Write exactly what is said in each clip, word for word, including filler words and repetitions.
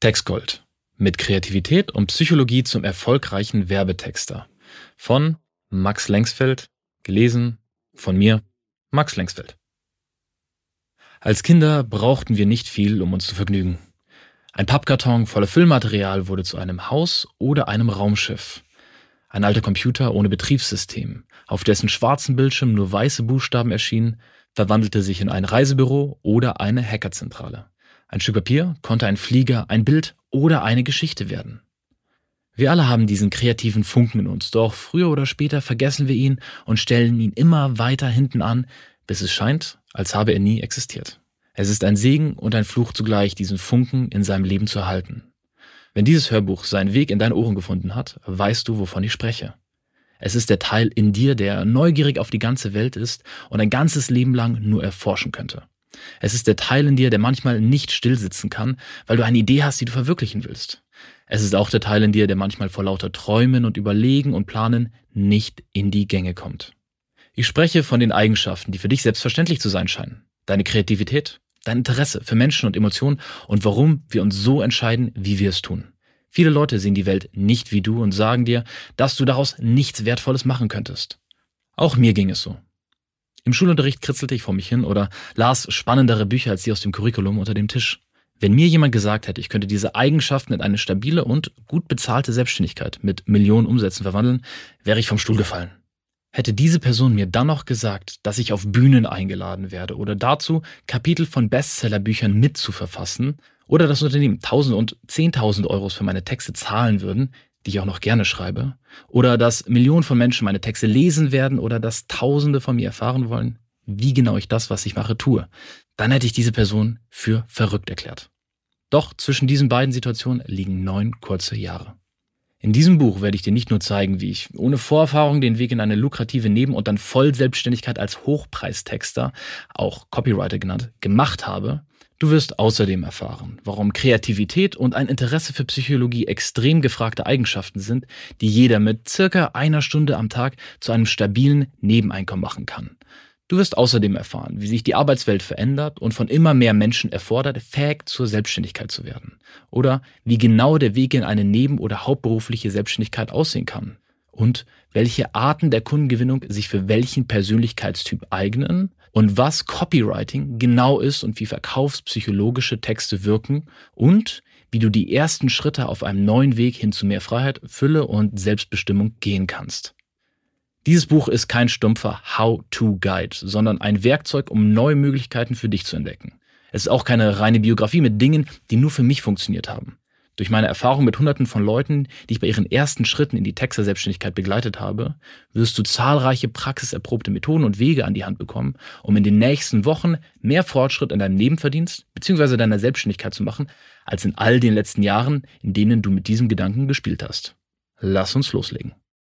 Textgold. Mit Kreativität und Psychologie zum erfolgreichen Werbetexter. Von Max Lengsfeld. Gelesen von mir, Max Lengsfeld. Als Kinder brauchten wir nicht viel, um uns zu vergnügen. Ein Pappkarton voller Füllmaterial wurde zu einem Haus oder einem Raumschiff. Ein alter Computer ohne Betriebssystem, auf dessen schwarzen Bildschirm nur weiße Buchstaben erschienen, verwandelte sich in ein Reisebüro oder eine Hackerzentrale. Ein Stück Papier konnte ein Flieger, ein Bild oder eine Geschichte werden. Wir alle haben diesen kreativen Funken in uns, doch früher oder später vergessen wir ihn und stellen ihn immer weiter hinten an, bis es scheint, als habe er nie existiert. Es ist ein Segen und ein Fluch zugleich, diesen Funken in seinem Leben zu erhalten. Wenn dieses Hörbuch seinen Weg in deine Ohren gefunden hat, weißt du, wovon ich spreche. Es ist der Teil in dir, der neugierig auf die ganze Welt ist und ein ganzes Leben lang nur erforschen könnte. Es ist der Teil in dir, der manchmal nicht stillsitzen kann, weil du eine Idee hast, die du verwirklichen willst. Es ist auch der Teil in dir, der manchmal vor lauter Träumen und Überlegen und Planen nicht in die Gänge kommt. Ich spreche von den Eigenschaften, die für dich selbstverständlich zu sein scheinen. Deine Kreativität, dein Interesse für Menschen und Emotionen und warum wir uns so entscheiden, wie wir es tun. Viele Leute sehen die Welt nicht wie du und sagen dir, dass du daraus nichts Wertvolles machen könntest. Auch mir ging es so. Im Schulunterricht kritzelte ich vor mich hin oder las spannendere Bücher als die aus dem Curriculum unter dem Tisch. Wenn mir jemand gesagt hätte, ich könnte diese Eigenschaften in eine stabile und gut bezahlte Selbstständigkeit mit Millionen Umsätzen verwandeln, wäre ich vom Stuhl gefallen. Hätte diese Person mir dann noch gesagt, dass ich auf Bühnen eingeladen werde oder dazu Kapitel von Bestsellerbüchern mitzuverfassen oder das Unternehmen Tausende und Zehntausend Euros für meine Texte zahlen würden, die ich auch noch gerne schreibe, oder dass Millionen von Menschen meine Texte lesen werden oder dass Tausende von mir erfahren wollen, wie genau ich das, was ich mache, tue, dann hätte ich diese Person für verrückt erklärt. Doch zwischen diesen beiden Situationen liegen neun kurze Jahre. In diesem Buch werde ich dir nicht nur zeigen, wie ich ohne Vorerfahrung den Weg in eine lukrative Neben- und dann Vollselbstständigkeit als Hochpreistexter, auch Copywriter genannt, gemacht habe. Du wirst außerdem erfahren, warum Kreativität und ein Interesse für Psychologie extrem gefragte Eigenschaften sind, die jeder mit circa einer Stunde am Tag zu einem stabilen Nebeneinkommen machen kann. Du wirst außerdem erfahren, wie sich die Arbeitswelt verändert und von immer mehr Menschen erfordert, fähig zur Selbstständigkeit zu werden. Oder wie genau der Weg in eine neben- oder hauptberufliche Selbstständigkeit aussehen kann. Und welche Arten der Kundengewinnung sich für welchen Persönlichkeitstyp eignen und was Copywriting genau ist und wie verkaufspsychologische Texte wirken und wie du die ersten Schritte auf einem neuen Weg hin zu mehr Freiheit, Fülle und Selbstbestimmung gehen kannst. Dieses Buch ist kein stumpfer How-to-Guide, sondern ein Werkzeug, um neue Möglichkeiten für dich zu entdecken. Es ist auch keine reine Biografie mit Dingen, die nur für mich funktioniert haben. Durch meine Erfahrung mit Hunderten von Leuten, die ich bei ihren ersten Schritten in die Texter-Selbstständigkeit begleitet habe, wirst du zahlreiche praxiserprobte Methoden und Wege an die Hand bekommen, um in den nächsten Wochen mehr Fortschritt in deinem Nebenverdienst bzw. deiner Selbstständigkeit zu machen, als in all den letzten Jahren, in denen du mit diesem Gedanken gespielt hast. Lass uns loslegen.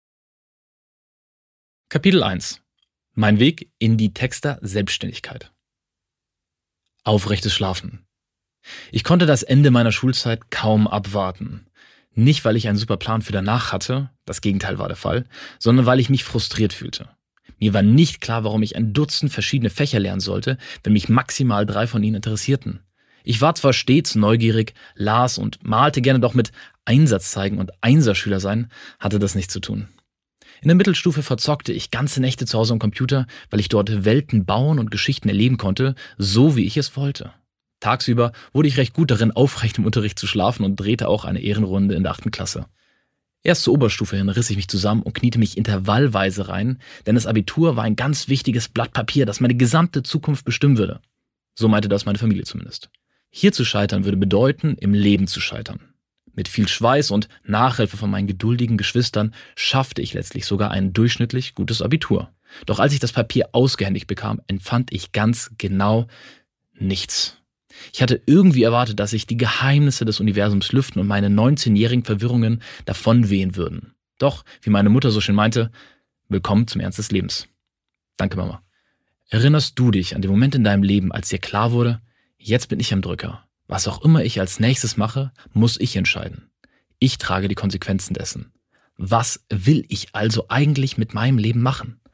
Kapitel eins. Mein Weg in die Texter-Selbstständigkeit. Aufrechtes Schlafen. Ich konnte das Ende meiner Schulzeit kaum abwarten. Nicht, weil ich einen super Plan für danach hatte, das Gegenteil war der Fall, sondern weil ich mich frustriert fühlte. Mir war nicht klar, warum ich ein Dutzend verschiedene Fächer lernen sollte, wenn mich maximal drei von ihnen interessierten. Ich war zwar stets neugierig, las und malte gerne, doch mit Einsatz zeigen und Einserschüler sein hatte das nichts zu tun. In der Mittelstufe verzockte ich ganze Nächte zu Hause am Computer, weil ich dort Welten bauen und Geschichten erleben konnte, so wie ich es wollte. Tagsüber wurde ich recht gut darin, aufrecht im Unterricht zu schlafen und drehte auch eine Ehrenrunde in der achten Klasse. Erst zur Oberstufe hin riss ich mich zusammen und kniete mich intervallweise rein, denn das Abitur war ein ganz wichtiges Blatt Papier, das meine gesamte Zukunft bestimmen würde. So meinte das meine Familie zumindest. Hier zu scheitern würde bedeuten, im Leben zu scheitern. Mit viel Schweiß und Nachhilfe von meinen geduldigen Geschwistern schaffte ich letztlich sogar ein durchschnittlich gutes Abitur. Doch als ich das Papier ausgehändigt bekam, empfand ich ganz genau nichts. Ich hatte irgendwie erwartet, dass sich die Geheimnisse des Universums lüften und meine neunzehnjährigen Verwirrungen davonwehen würden. Doch, wie meine Mutter so schön meinte, willkommen zum Ernst des Lebens. Danke, Mama. Erinnerst du dich an den Moment in deinem Leben, als dir klar wurde, jetzt bin ich am Drücker. Was auch immer ich als nächstes mache, muss ich entscheiden. Ich trage die Konsequenzen dessen. Was will ich also eigentlich mit meinem Leben machen?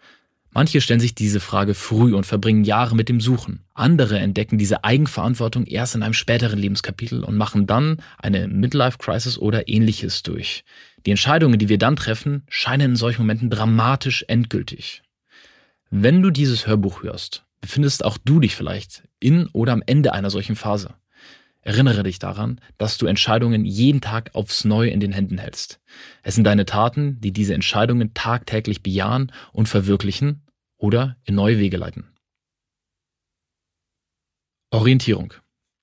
Manche stellen sich diese Frage früh und verbringen Jahre mit dem Suchen. Andere entdecken diese Eigenverantwortung erst in einem späteren Lebenskapitel und machen dann eine Midlife-Crisis oder Ähnliches durch. Die Entscheidungen, die wir dann treffen, scheinen in solchen Momenten dramatisch endgültig. Wenn du dieses Hörbuch hörst, befindest auch du dich vielleicht in oder am Ende einer solchen Phase. Erinnere dich daran, dass du Entscheidungen jeden Tag aufs Neue in den Händen hältst. Es sind deine Taten, die diese Entscheidungen tagtäglich bejahen und verwirklichen oder in neue Wege leiten. Orientierung.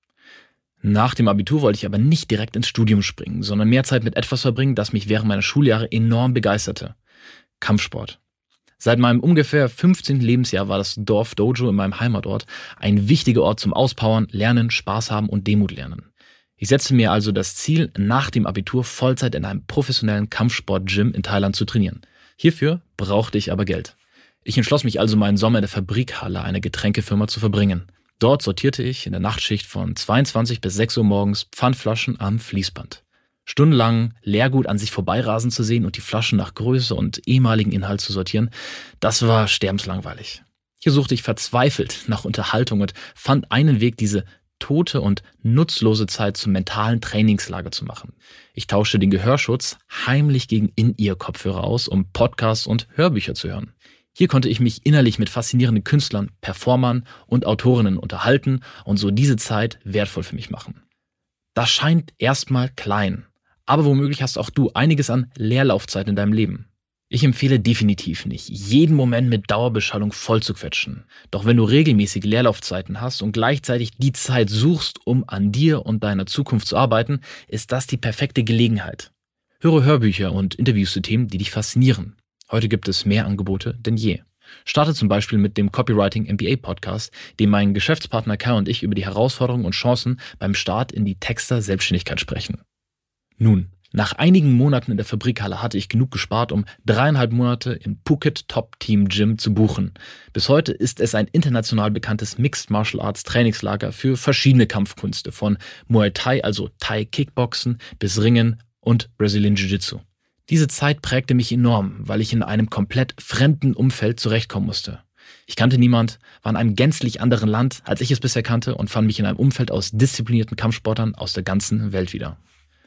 Nach dem Abitur wollte ich aber nicht direkt ins Studium springen, sondern mehr Zeit mit etwas verbringen, das mich während meiner Schuljahre enorm begeisterte. Kampfsport. Seit meinem ungefähr fünfzehnten Lebensjahr war das Dorf Dojo in meinem Heimatort ein wichtiger Ort zum Auspowern, Lernen, Spaß haben und Demut lernen. Ich setzte mir also das Ziel, nach dem Abitur Vollzeit in einem professionellen Kampfsport-Gym in Thailand zu trainieren. Hierfür brauchte ich aber Geld. Ich entschloss mich also, meinen Sommer in der Fabrikhalle einer Getränkefirma zu verbringen. Dort sortierte ich in der Nachtschicht von zweiundzwanzig bis sechs Uhr morgens Pfandflaschen am Fließband. Stundenlang Leergut an sich vorbeirasen zu sehen und die Flaschen nach Größe und ehemaligen Inhalt zu sortieren, das war sterbenslangweilig. Hier suchte ich verzweifelt nach Unterhaltung und fand einen Weg, diese tote und nutzlose Zeit zum mentalen Trainingslager zu machen. Ich tauschte den Gehörschutz heimlich gegen In-Ear-Kopfhörer aus, um Podcasts und Hörbücher zu hören. Hier konnte ich mich innerlich mit faszinierenden Künstlern, Performern und Autorinnen unterhalten und so diese Zeit wertvoll für mich machen. Das scheint erstmal klein. Aber womöglich hast auch du einiges an Leerlaufzeit in deinem Leben. Ich empfehle definitiv nicht, jeden Moment mit Dauerbeschallung voll zu quetschen. Doch wenn du regelmäßig Leerlaufzeiten hast und gleichzeitig die Zeit suchst, um an dir und deiner Zukunft zu arbeiten, ist das die perfekte Gelegenheit. Höre Hörbücher und Interviews zu Themen, die dich faszinieren. Heute gibt es mehr Angebote denn je. Starte zum Beispiel mit dem Copywriting M B A Podcast, dem mein Geschäftspartner Kai und ich über die Herausforderungen und Chancen beim Start in die Texter-Selbstständigkeit sprechen. Nun, nach einigen Monaten in der Fabrikhalle hatte ich genug gespart, um dreieinhalb Monate im Phuket Top Team Gym zu buchen. Bis heute ist es ein international bekanntes Mixed Martial Arts Trainingslager für verschiedene Kampfkünste, von Muay Thai, also Thai Kickboxen, bis Ringen und Brazilian Jiu-Jitsu. Diese Zeit prägte mich enorm, weil ich in einem komplett fremden Umfeld zurechtkommen musste. Ich kannte niemand, war in einem gänzlich anderen Land, als ich es bisher kannte, und fand mich in einem Umfeld aus disziplinierten Kampfsportlern aus der ganzen Welt wieder.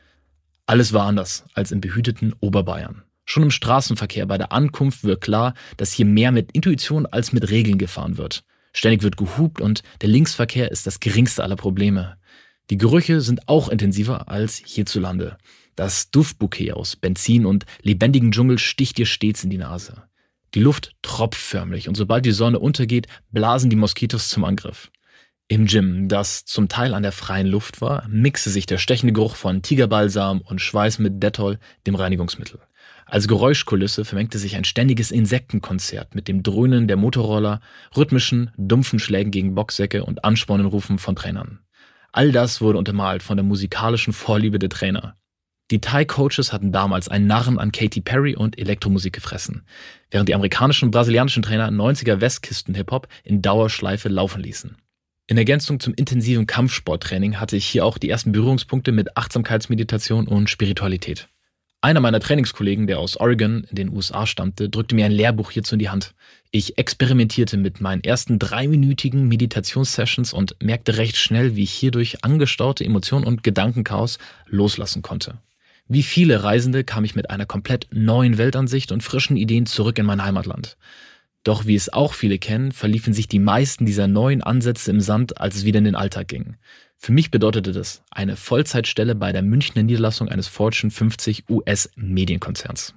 Alles war anders als im behüteten Oberbayern. Schon im Straßenverkehr bei der Ankunft wird klar, dass hier mehr mit Intuition als mit Regeln gefahren wird. Ständig wird gehupt und der Linksverkehr ist das geringste aller Probleme. Die Gerüche sind auch intensiver als hierzulande. Das Duftbouquet aus Benzin und lebendigem Dschungel sticht dir stets in die Nase. Die Luft tropft förmlich und sobald die Sonne untergeht, blasen die Moskitos zum Angriff. Im Gym, das zum Teil an der freien Luft war, mixte sich der stechende Geruch von Tigerbalsam und Schweiß mit Dettol, dem Reinigungsmittel. Als Geräuschkulisse vermengte sich ein ständiges Insektenkonzert mit dem Dröhnen der Motorroller, rhythmischen, dumpfen Schlägen gegen Boxsäcke und anspornenden Rufen von Trainern. All das wurde untermalt von der musikalischen Vorliebe der Trainer. Die Thai-Coaches hatten damals einen Narren an Katy Perry und Elektromusik gefressen, während die amerikanischen und brasilianischen Trainer neunziger Westküsten-Hip-Hop in Dauerschleife laufen ließen. In Ergänzung zum intensiven Kampfsporttraining hatte ich hier auch die ersten Berührungspunkte mit Achtsamkeitsmeditation und Spiritualität. Einer meiner Trainingskollegen, der aus Oregon in den U S A stammte, drückte mir ein Lehrbuch hierzu in die Hand. Ich experimentierte mit meinen ersten dreiminütigen Meditationssessions und merkte recht schnell, wie ich hierdurch angestaute Emotionen und Gedankenchaos loslassen konnte. Wie viele Reisende kam ich mit einer komplett neuen Weltansicht und frischen Ideen zurück in mein Heimatland. Doch wie es auch viele kennen, verliefen sich die meisten dieser neuen Ansätze im Sand, als es wieder in den Alltag ging. Für mich bedeutete das eine Vollzeitstelle bei der Münchner Niederlassung eines Fortune fünfzig U S-Medienkonzerns.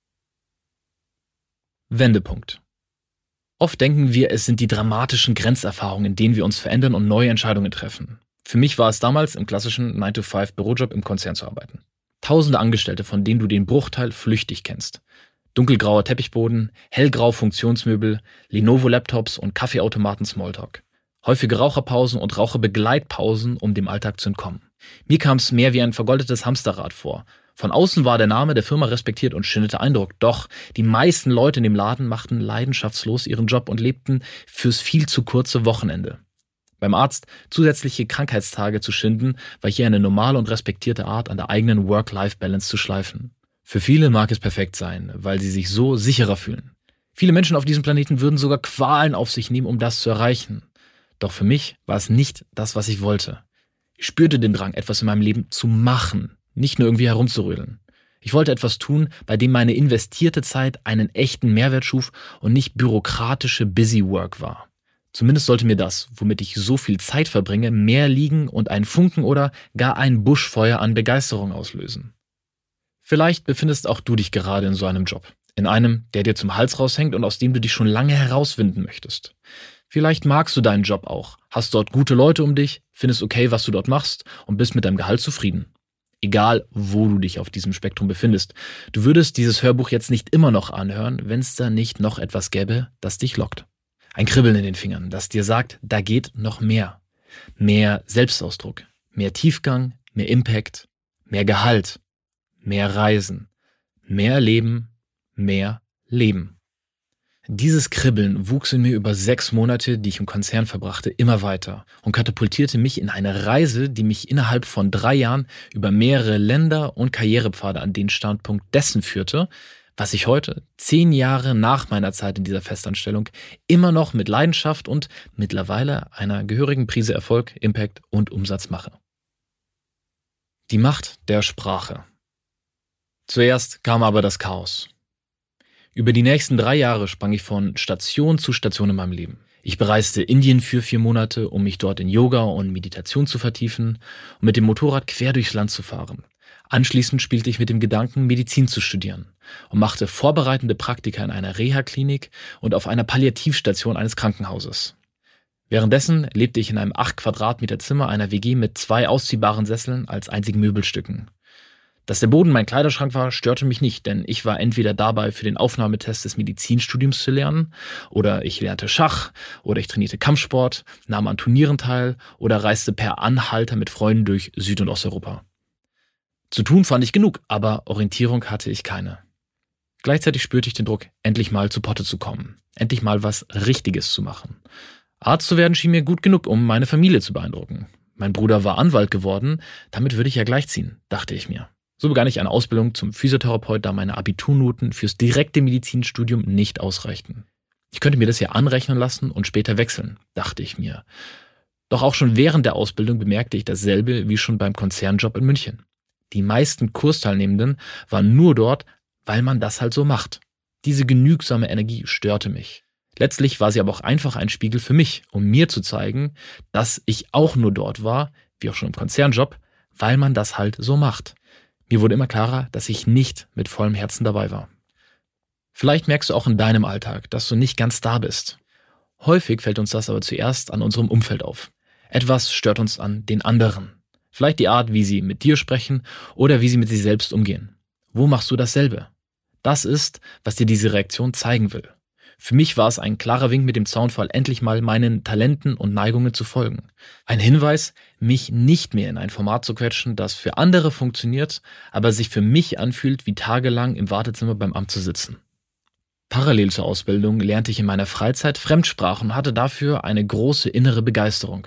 Wendepunkt. Oft denken wir, es sind die dramatischen Grenzerfahrungen, in denen wir uns verändern und neue Entscheidungen treffen. Für mich war es damals, im klassischen nine to five Bürojob im Konzern zu arbeiten. Tausende Angestellte, von denen du den Bruchteil flüchtig kennst. Dunkelgrauer Teppichboden, hellgrau Funktionsmöbel, Lenovo-Laptops und Kaffeeautomaten Smalltalk. Häufige Raucherpausen und Raucherbegleitpausen, um dem Alltag zu entkommen. Mir kam es mehr wie ein vergoldetes Hamsterrad vor. Von außen war der Name der Firma respektiert und schinderte Eindruck. Doch die meisten Leute in dem Laden machten leidenschaftslos ihren Job und lebten fürs viel zu kurze Wochenende. Beim Arzt zusätzliche Krankheitstage zu schinden, war hier eine normale und respektierte Art, an der eigenen Work-Life-Balance zu schleifen. Für viele mag es perfekt sein, weil sie sich so sicherer fühlen. Viele Menschen auf diesem Planeten würden sogar Qualen auf sich nehmen, um das zu erreichen. Doch für mich war es nicht das, was ich wollte. Ich spürte den Drang, etwas in meinem Leben zu machen, nicht nur irgendwie herumzurödeln. Ich wollte etwas tun, bei dem meine investierte Zeit einen echten Mehrwert schuf und nicht bürokratische Busywork war. Zumindest sollte mir das, womit ich so viel Zeit verbringe, mehr liegen und einen Funken oder gar ein Buschfeuer an Begeisterung auslösen. Vielleicht befindest auch du dich gerade in so einem Job. In einem, der dir zum Hals raushängt und aus dem du dich schon lange herauswinden möchtest. Vielleicht magst du deinen Job auch, hast dort gute Leute um dich, findest okay, was du dort machst und bist mit deinem Gehalt zufrieden. Egal, wo du dich auf diesem Spektrum befindest. Du würdest dieses Hörbuch jetzt nicht immer noch anhören, wenn es da nicht noch etwas gäbe, das dich lockt. Ein Kribbeln in den Fingern, das dir sagt, da geht noch mehr. Mehr Selbstausdruck, mehr Tiefgang, mehr Impact, mehr Gehalt, mehr Reisen, mehr Leben, mehr Leben. Dieses Kribbeln wuchs in mir über sechs Monate, die ich im Konzern verbrachte, immer weiter und katapultierte mich in eine Reise, die mich innerhalb von drei Jahren über mehrere Länder und Karrierepfade an den Standpunkt dessen führte, was ich heute, zehn Jahre nach meiner Zeit in dieser Festanstellung, immer noch mit Leidenschaft und mittlerweile einer gehörigen Prise Erfolg, Impact und Umsatz mache. Die Macht der Sprache. Zuerst kam aber das Chaos. Über die nächsten drei Jahre sprang ich von Station zu Station in meinem Leben. Ich bereiste Indien für vier Monate, um mich dort in Yoga und Meditation zu vertiefen und mit dem Motorrad quer durchs Land zu fahren. Anschließend spielte ich mit dem Gedanken, Medizin zu studieren und machte vorbereitende Praktika in einer Reha-Klinik und auf einer Palliativstation eines Krankenhauses. Währenddessen lebte ich in einem acht Quadratmeter Zimmer einer W G mit zwei ausziehbaren Sesseln als einzigen Möbelstücken. Dass der Boden mein Kleiderschrank war, störte mich nicht, denn ich war entweder dabei, für den Aufnahmetest des Medizinstudiums zu lernen, oder ich lernte Schach, oder ich trainierte Kampfsport, nahm an Turnieren teil oder reiste per Anhalter mit Freunden durch Süd- und Osteuropa. Zu tun fand ich genug, aber Orientierung hatte ich keine. Gleichzeitig spürte ich den Druck, endlich mal zu Potte zu kommen, endlich mal was Richtiges zu machen. Arzt zu werden schien mir gut genug, um meine Familie zu beeindrucken. Mein Bruder war Anwalt geworden, damit würde ich ja gleichziehen, dachte ich mir. So begann ich eine Ausbildung zum Physiotherapeut, da meine Abiturnoten fürs direkte Medizinstudium nicht ausreichten. Ich könnte mir das ja anrechnen lassen und später wechseln, dachte ich mir. Doch auch schon während der Ausbildung bemerkte ich dasselbe wie schon beim Konzernjob in München. Die meisten Kursteilnehmenden waren nur dort, weil man das halt so macht. Diese genügsame Energie störte mich. Letztlich war sie aber auch einfach ein Spiegel für mich, um mir zu zeigen, dass ich auch nur dort war, wie auch schon im Konzernjob, weil man das halt so macht. Mir wurde immer klarer, dass ich nicht mit vollem Herzen dabei war. Vielleicht merkst du auch in deinem Alltag, dass du nicht ganz da bist. Häufig fällt uns das aber zuerst an unserem Umfeld auf. Etwas stört uns an den anderen. Vielleicht die Art, wie sie mit dir sprechen oder wie sie mit sich selbst umgehen. Wo machst du dasselbe? Das ist, was dir diese Reaktion zeigen will. Für mich war es ein klarer Wink mit dem Zaunpfahl, endlich mal meinen Talenten und Neigungen zu folgen. Ein Hinweis, mich nicht mehr in ein Format zu quetschen, das für andere funktioniert, aber sich für mich anfühlt, wie tagelang im Wartezimmer beim Amt zu sitzen. Parallel zur Ausbildung lernte ich in meiner Freizeit Fremdsprachen und hatte dafür eine große innere Begeisterung.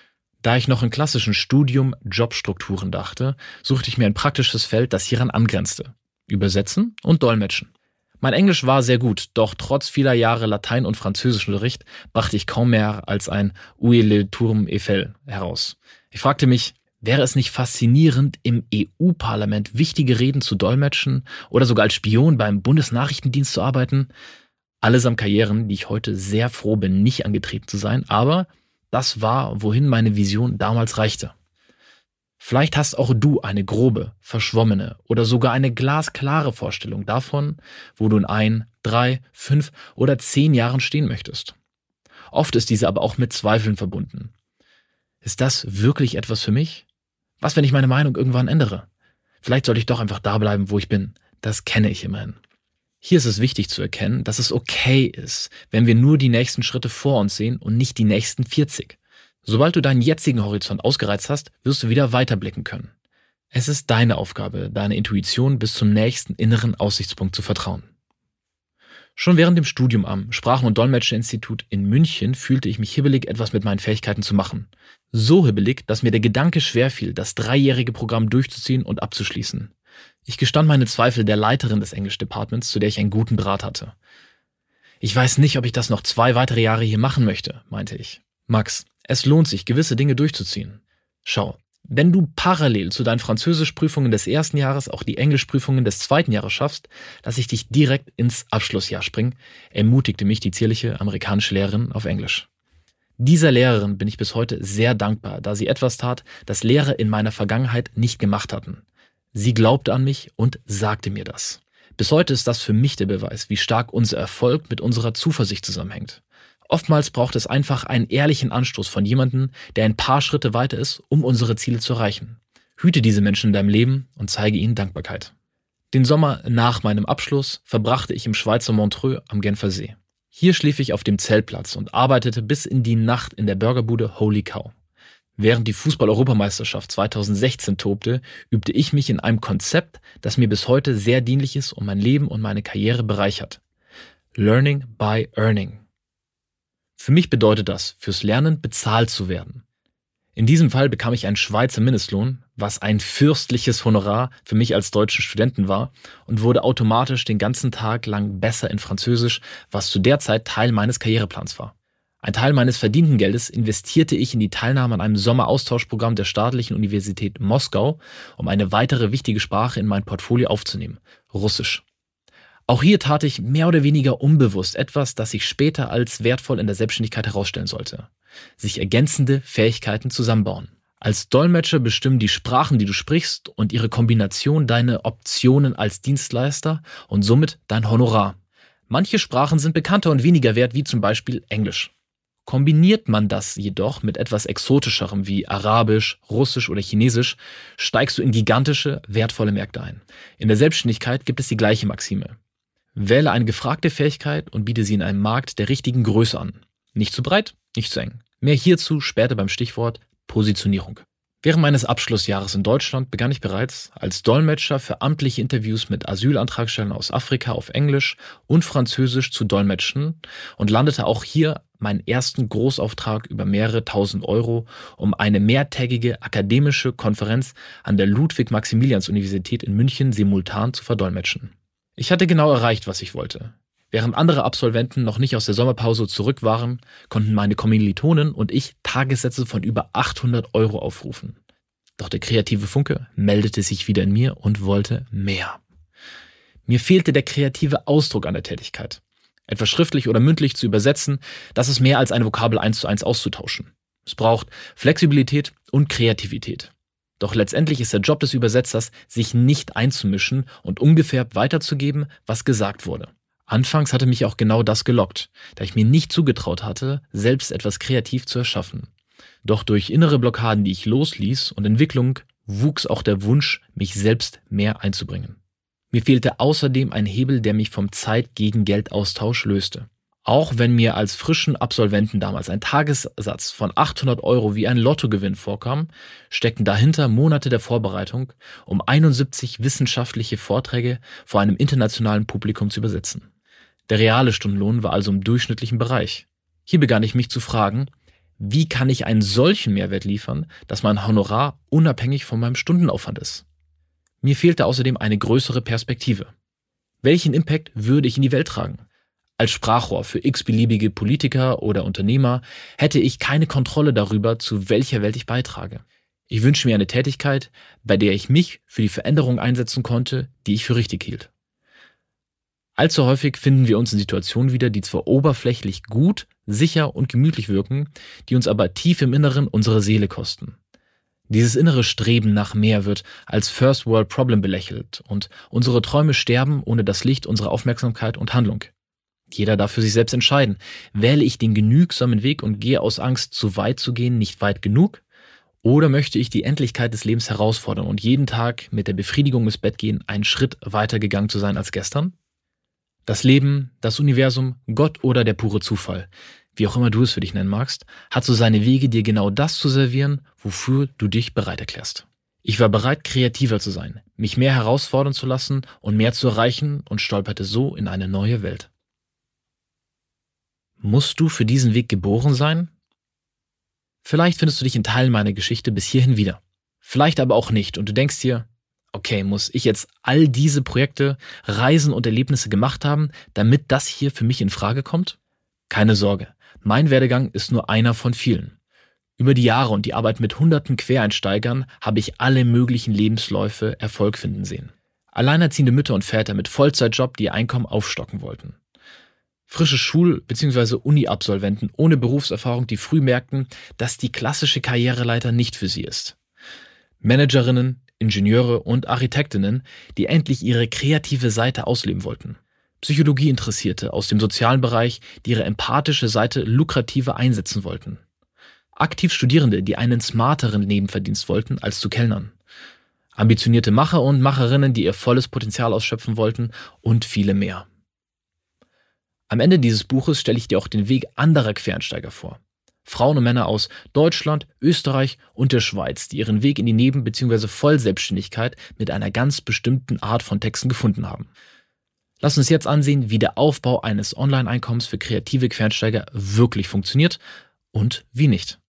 Da ich noch im klassischen Studium Jobstrukturen dachte, suchte ich mir ein praktisches Feld, das hieran angrenzte. Übersetzen und Dolmetschen. Mein Englisch war sehr gut, doch trotz vieler Jahre Latein- und Französischunterricht brachte ich kaum mehr als ein Où est le Tour Eiffel heraus. Ich fragte mich, wäre es nicht faszinierend, im E U-Parlament wichtige Reden zu dolmetschen oder sogar als Spion beim Bundesnachrichtendienst zu arbeiten? Allesamt Karrieren, die ich heute sehr froh bin, nicht angetreten zu sein, aber das war, wohin meine Vision damals reichte. Vielleicht hast auch du eine grobe, verschwommene oder sogar eine glasklare Vorstellung davon, wo du in ein, drei, fünf oder zehn Jahren stehen möchtest. Oft ist diese aber auch mit Zweifeln verbunden. Ist das wirklich etwas für mich? Was, wenn ich meine Meinung irgendwann ändere? Vielleicht sollte ich doch einfach da bleiben, wo ich bin. Das kenne ich immerhin. Hier ist es wichtig zu erkennen, dass es okay ist, wenn wir nur die nächsten Schritte vor uns sehen und nicht die nächsten vierzig. Sobald du deinen jetzigen Horizont ausgereizt hast, wirst du wieder weiterblicken können. Es ist deine Aufgabe, deiner Intuition bis zum nächsten inneren Aussichtspunkt zu vertrauen. Schon während dem Studium am Sprachen- und Dolmetscherinstitut in München fühlte ich mich hibbelig, etwas mit meinen Fähigkeiten zu machen. So hibbelig, dass mir der Gedanke schwerfiel, das dreijährige Programm durchzuziehen und abzuschließen. Ich gestand meine Zweifel der Leiterin des Englisch-Departments, zu der ich einen guten Draht hatte. Ich weiß nicht, ob ich das noch zwei weitere Jahre hier machen möchte, meinte ich. Max, es lohnt sich, gewisse Dinge durchzuziehen. Schau, wenn du parallel zu deinen Französischprüfungen des ersten Jahres auch die Englischprüfungen des zweiten Jahres schaffst, lass ich dich direkt ins Abschlussjahr springen, ermutigte mich die zierliche amerikanische Lehrerin auf Englisch. Dieser Lehrerin bin ich bis heute sehr dankbar, da sie etwas tat, das Lehrer in meiner Vergangenheit nicht gemacht hatten. Sie glaubte an mich und sagte mir das. Bis heute ist das für mich der Beweis, wie stark unser Erfolg mit unserer Zuversicht zusammenhängt. Oftmals braucht es einfach einen ehrlichen Anstoß von jemandem, der ein paar Schritte weiter ist, um unsere Ziele zu erreichen. Hüte diese Menschen in deinem Leben und zeige ihnen Dankbarkeit. Den Sommer nach meinem Abschluss verbrachte ich im Schweizer Montreux am Genfer See. Hier schlief ich auf dem Zeltplatz und arbeitete bis in die Nacht in der Burgerbude Holy Cow. Während die Fußball-Europameisterschaft zweitausendsechzehn tobte, übte ich mich in einem Konzept, das mir bis heute sehr dienlich ist und mein Leben und meine Karriere bereichert. Learning by Earning. Für mich bedeutet das, fürs Lernen bezahlt zu werden. In diesem Fall bekam ich einen Schweizer Mindestlohn, was ein fürstliches Honorar für mich als deutschen Studenten war, und wurde automatisch den ganzen Tag lang besser in Französisch, was zu der Zeit Teil meines Karriereplans war. Ein Teil meines verdienten Geldes investierte ich in die Teilnahme an einem Sommeraustauschprogramm der Staatlichen Universität Moskau, um eine weitere wichtige Sprache in mein Portfolio aufzunehmen: Russisch. Auch hier tat ich mehr oder weniger unbewusst etwas, das sich später als wertvoll in der Selbstständigkeit herausstellen sollte: sich ergänzende Fähigkeiten zusammenbauen. Als Dolmetscher bestimmen die Sprachen, die du sprichst, und ihre Kombination deine Optionen als Dienstleister und somit dein Honorar. Manche Sprachen sind bekannter und weniger wert, wie zum Beispiel Englisch. Kombiniert man das jedoch mit etwas Exotischerem wie Arabisch, Russisch oder Chinesisch, steigst du in gigantische, wertvolle Märkte ein. In der Selbstständigkeit gibt es die gleiche Maxime: Wähle eine gefragte Fähigkeit und biete sie in einem Markt der richtigen Größe an. Nicht zu breit, nicht zu eng. Mehr hierzu später beim Stichwort Positionierung. Während meines Abschlussjahres in Deutschland begann ich bereits als Dolmetscher für amtliche Interviews mit Asylantragstellern aus Afrika auf Englisch und Französisch zu dolmetschen und landete auch hier meinen ersten Großauftrag über mehrere tausend Euro, um eine mehrtägige akademische Konferenz an der Ludwig-Maximilians-Universität in München simultan zu verdolmetschen. Ich hatte genau erreicht, was ich wollte. Während andere Absolventen noch nicht aus der Sommerpause zurück waren, konnten meine Kommilitonen und ich Tagessätze von über achthundert Euro aufrufen. Doch der kreative Funke meldete sich wieder in mir und wollte mehr. Mir fehlte der kreative Ausdruck an der Tätigkeit. Etwas schriftlich oder mündlich zu übersetzen, das ist mehr als eine Vokabel eins zu eins auszutauschen. Es braucht Flexibilität und Kreativität. Doch letztendlich ist der Job des Übersetzers, sich nicht einzumischen und ungefärbt weiterzugeben, was gesagt wurde. Anfangs hatte mich auch genau das gelockt, da ich mir nicht zugetraut hatte, selbst etwas kreativ zu erschaffen. Doch durch innere Blockaden, die ich losließ, und Entwicklung, wuchs auch der Wunsch, mich selbst mehr einzubringen. Mir fehlte außerdem ein Hebel, der mich vom Zeit-gegen-Geld-Austausch löste. Auch wenn mir als frischen Absolventen damals ein Tagessatz von achthundert Euro wie ein Lottogewinn vorkam, steckten dahinter Monate der Vorbereitung, um einundsiebzig wissenschaftliche Vorträge vor einem internationalen Publikum zu übersetzen. Der reale Stundenlohn war also im durchschnittlichen Bereich. Hier begann ich mich zu fragen, wie kann ich einen solchen Mehrwert liefern, dass mein Honorar unabhängig von meinem Stundenaufwand ist? Mir fehlte außerdem eine größere Perspektive. Welchen Impact würde ich in die Welt tragen? Als Sprachrohr für x-beliebige Politiker oder Unternehmer hätte ich keine Kontrolle darüber, zu welcher Welt ich beitrage. Ich wünsche mir eine Tätigkeit, bei der ich mich für die Veränderung einsetzen konnte, die ich für richtig hielt. Allzu häufig finden wir uns in Situationen wieder, die zwar oberflächlich gut, sicher und gemütlich wirken, die uns aber tief im Inneren unsere Seele kosten. Dieses innere Streben nach mehr wird als First World Problem belächelt und unsere Träume sterben ohne das Licht unserer Aufmerksamkeit und Handlung. Jeder darf für sich selbst entscheiden. Wähle ich den genügsamen Weg und gehe aus Angst, zu weit zu gehen, nicht weit genug? Oder möchte ich die Endlichkeit des Lebens herausfordern und jeden Tag mit der Befriedigung ins Bett gehen, einen Schritt weiter gegangen zu sein als gestern? Das Leben, das Universum, Gott oder der pure Zufall, wie auch immer du es für dich nennen magst, hat so seine Wege, dir genau das zu servieren, wofür du dich bereit erklärst. Ich war bereit, kreativer zu sein, mich mehr herausfordern zu lassen und mehr zu erreichen und stolperte so in eine neue Welt. Musst du für diesen Weg geboren sein? Vielleicht findest du dich in Teilen meiner Geschichte bis hierhin wieder. Vielleicht aber auch nicht und du denkst dir, Okay, muss ich jetzt all diese Projekte, Reisen und Erlebnisse gemacht haben, damit das hier für mich in Frage kommt? Keine Sorge, mein Werdegang ist nur einer von vielen. Über die Jahre und die Arbeit mit hunderten Quereinsteigern habe ich alle möglichen Lebensläufe Erfolg finden sehen. Alleinerziehende Mütter und Väter mit Vollzeitjob, die ihr Einkommen aufstocken wollten. Frische Schul- bzw. Uni-Absolventen ohne Berufserfahrung, die früh merkten, dass die klassische Karriereleiter nicht für sie ist. Managerinnen, Ingenieure und Architektinnen, die endlich ihre kreative Seite ausleben wollten. Psychologieinteressierte aus dem sozialen Bereich, die ihre empathische Seite lukrativer einsetzen wollten. Aktiv Studierende, die einen smarteren Nebenverdienst wollten, als zu kellnern. Ambitionierte Macher und Macherinnen, die ihr volles Potenzial ausschöpfen wollten und viele mehr. Am Ende dieses Buches stelle ich dir auch den Weg anderer Quereinsteiger vor. Frauen und Männer aus Deutschland, Österreich und der Schweiz, die ihren Weg in die Neben- bzw. Vollselbstständigkeit mit einer ganz bestimmten Art von Texten gefunden haben. Lass uns jetzt ansehen, wie der Aufbau eines Online-Einkommens für kreative Quereinsteiger wirklich funktioniert und wie nicht.